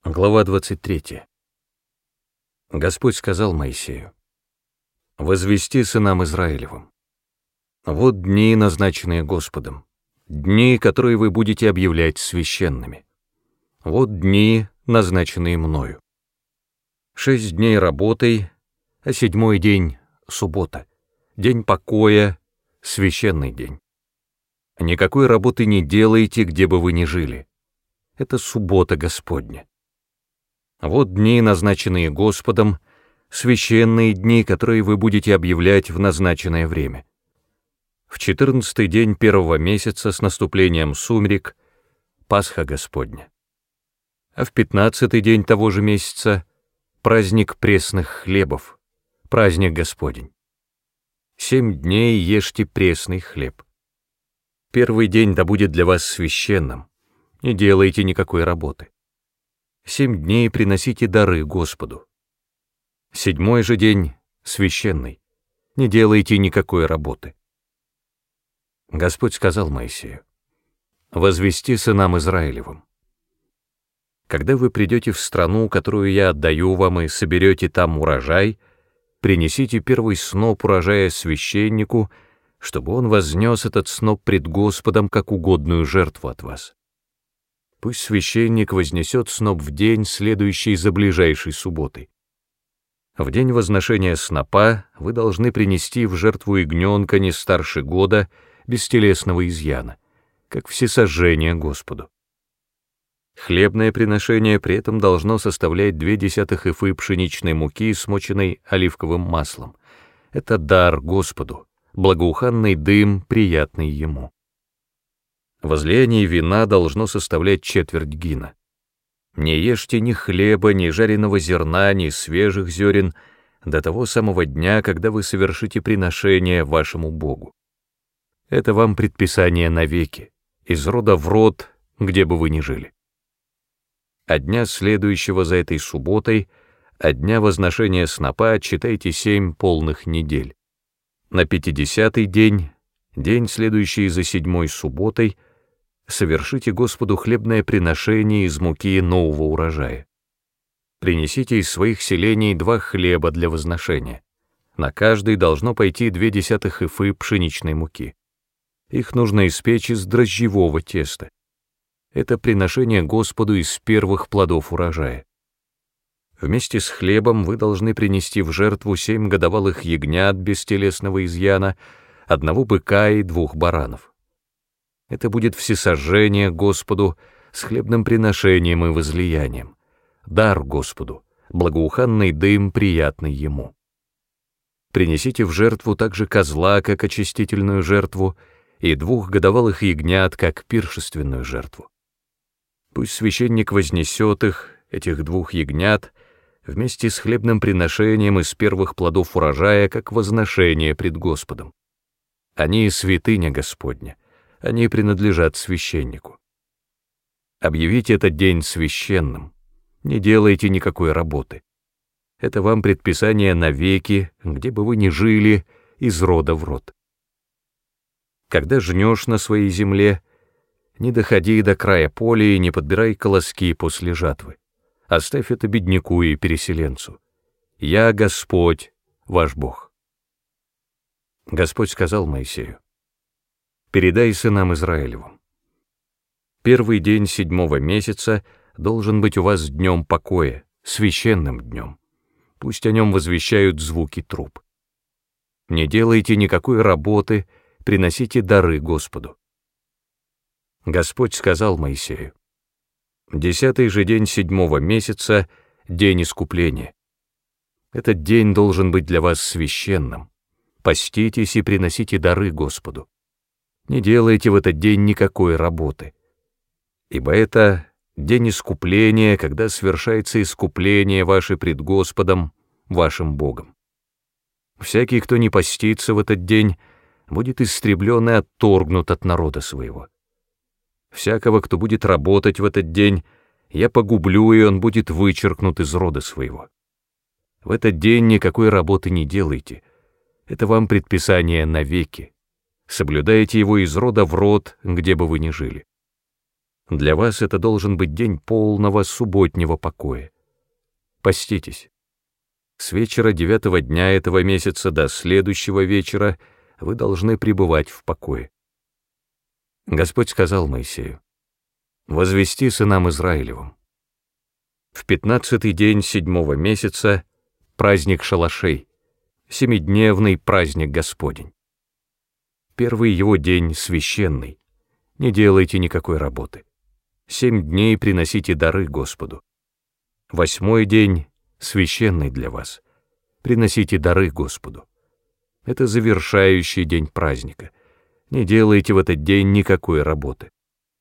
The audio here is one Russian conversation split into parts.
Глава 23. Господь сказал Моисею: «Возвести сынам Израилевым: вот дни, назначенные Господом, дни, которые вы будете объявлять священными. Вот дни, назначенные мною. 6 дней работай, а 7-й день — суббота, день покоя, священный день. Никакой работы не делайте, где бы вы ни жили. Это суббота Господня. Вот дни, назначенные Господом, священные дни, которые вы будете объявлять в назначенное время. В 14-й день 1-го месяца с наступлением сумерек — Пасха Господня. А в 15-й день того же месяца — праздник пресных хлебов, праздник Господень. 7 дней ешьте пресный хлеб. 1-й день да будет для вас священным, не делайте никакой работы. 7 дней приносите дары Господу. 7-й же день священный, не делайте никакой работы». Господь сказал Моисею: «Возвести сынам Израилевым: когда вы придете в страну, которую я отдаю вам, и соберете там урожай, принесите 1-й сноп урожая священнику, чтобы он вознес этот сноп пред Господом как угодную жертву от вас. Пусть священник вознесет сноп в день, следующий за ближайшей субботой. В день возношения снопа вы должны принести в жертву ягненка не старше года, без телесного изъяна, как всесожжение Господу. Хлебное приношение при этом должно составлять 0,2 эфы пшеничной муки, смоченной оливковым маслом. Это дар Господу, благоуханный дым, приятный Ему. Возлияние вина должно составлять 1/4 гина. Не ешьте ни хлеба, ни жареного зерна, ни свежих зерен до того самого дня, когда вы совершите приношение вашему Богу. Это вам предписание навеки, из рода в род, где бы вы ни жили. А дня следующего за этой субботой, от дня возношения снопа, отсчитайте 7 полных недель. На 50-й день, день, следующий за 7-й субботой, совершите Господу хлебное приношение из муки нового урожая. Принесите из своих селений 2 хлеба для возношения. На каждый должно пойти 0,2 эфы пшеничной муки. Их нужно испечь из дрожжевого теста. Это приношение Господу из первых плодов урожая. Вместе с хлебом вы должны принести в жертву 7 годовалых ягнят без телесного изъяна, 1 быка и 2 баранов. Это будет всесожжение Господу с хлебным приношением и возлиянием, дар Господу, благоуханный дым, приятный Ему. Принесите в жертву также козла, как очистительную жертву, и 2 годовалых ягнят, как пиршественную жертву. Пусть священник вознесет их, этих 2 ягнят, вместе с хлебным приношением из первых плодов урожая, как возношение пред Господом. Они святыня Господня, они принадлежат священнику. Объявите этот день священным, не делайте никакой работы. Это вам предписание навеки, где бы вы ни жили, из рода в род. Когда жнешь на своей земле, не доходи до края поля и не подбирай колоски после жатвы. Оставь это бедняку и переселенцу. Я Господь, ваш Бог». Господь сказал Моисею: «Передай сынам Израилевым: 1-й день 7-го месяца должен быть у вас днем покоя, священным днем. Пусть о нем возвещают звуки труб. Не делайте никакой работы, приносите дары Господу». Господь сказал Моисею: 10-й же день 7-го месяца — день искупления. Этот день должен быть для вас священным. Поститесь и приносите дары Господу. Не делайте в этот день никакой работы, ибо это день искупления, когда совершается искупление ваше пред Господом, вашим Богом. Всякий, кто не постится в этот день, будет истреблен и отторгнут от народа своего. Всякого, кто будет работать в этот день, я погублю, и он будет вычеркнут из рода своего. В этот день никакой работы не делайте. Это вам предписание навеки. Соблюдайте его из рода в род, где бы вы ни жили. Для вас это должен быть день полного субботнего покоя. Поститесь. С вечера 9-го дня этого месяца до следующего вечера вы должны пребывать в покое. Господь сказал Моисею: «Возвести сынам Израилевым: в 15-й день 7-го месяца праздник шалашей, семидневный праздник Господень. Первый его день священный, не делайте никакой работы. 7 дней приносите дары Господу. 8-й день священный для вас, приносите дары Господу. Это завершающий день праздника, не делайте в этот день никакой работы.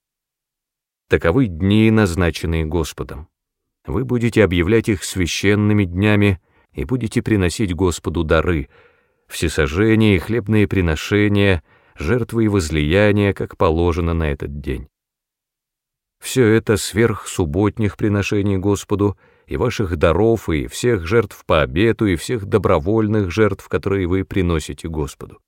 Таковы дни, назначенные Господом. Вы будете объявлять их священными днями и будете приносить Господу дары, всесожжения и хлебные приношения, жертвы и возлияния, как положено на этот день. Все это сверх субботних приношений Господу, и ваших даров, и всех жертв по обету, и всех добровольных жертв, которые вы приносите Господу.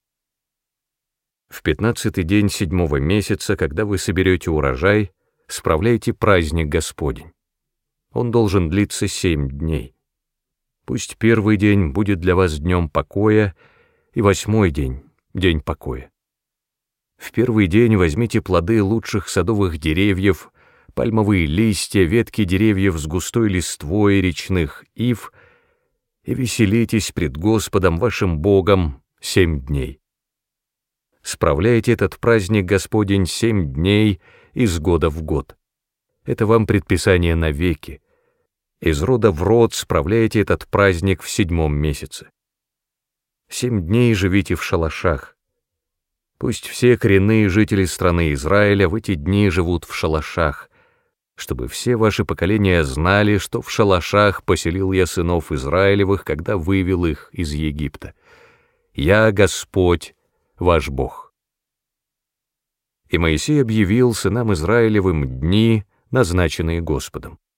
В 15-й день 7-го месяца, когда вы соберете урожай, справляйте праздник Господень. Он должен длиться 7 дней. Пусть первый день будет для вас днем покоя, и 8-й день — день покоя. В первый день возьмите плоды лучших садовых деревьев, пальмовые листья, ветки деревьев с густой листвой речных ив, и веселитесь пред Господом вашим Богом 7 дней. Справляйте этот праздник Господень 7 дней из года в год. Это вам предписание навеки. Из рода в род справляйте этот праздник в 7-м месяце. 7 дней живите в шалашах. Пусть все коренные жители страны Израиля в эти дни живут в шалашах, чтобы все ваши поколения знали, что в шалашах поселил я сынов Израилевых, когда вывел их из Египта. Я Господь, ваш Бог». И Моисей объявил сынам Израилевым дни, назначенные Господом.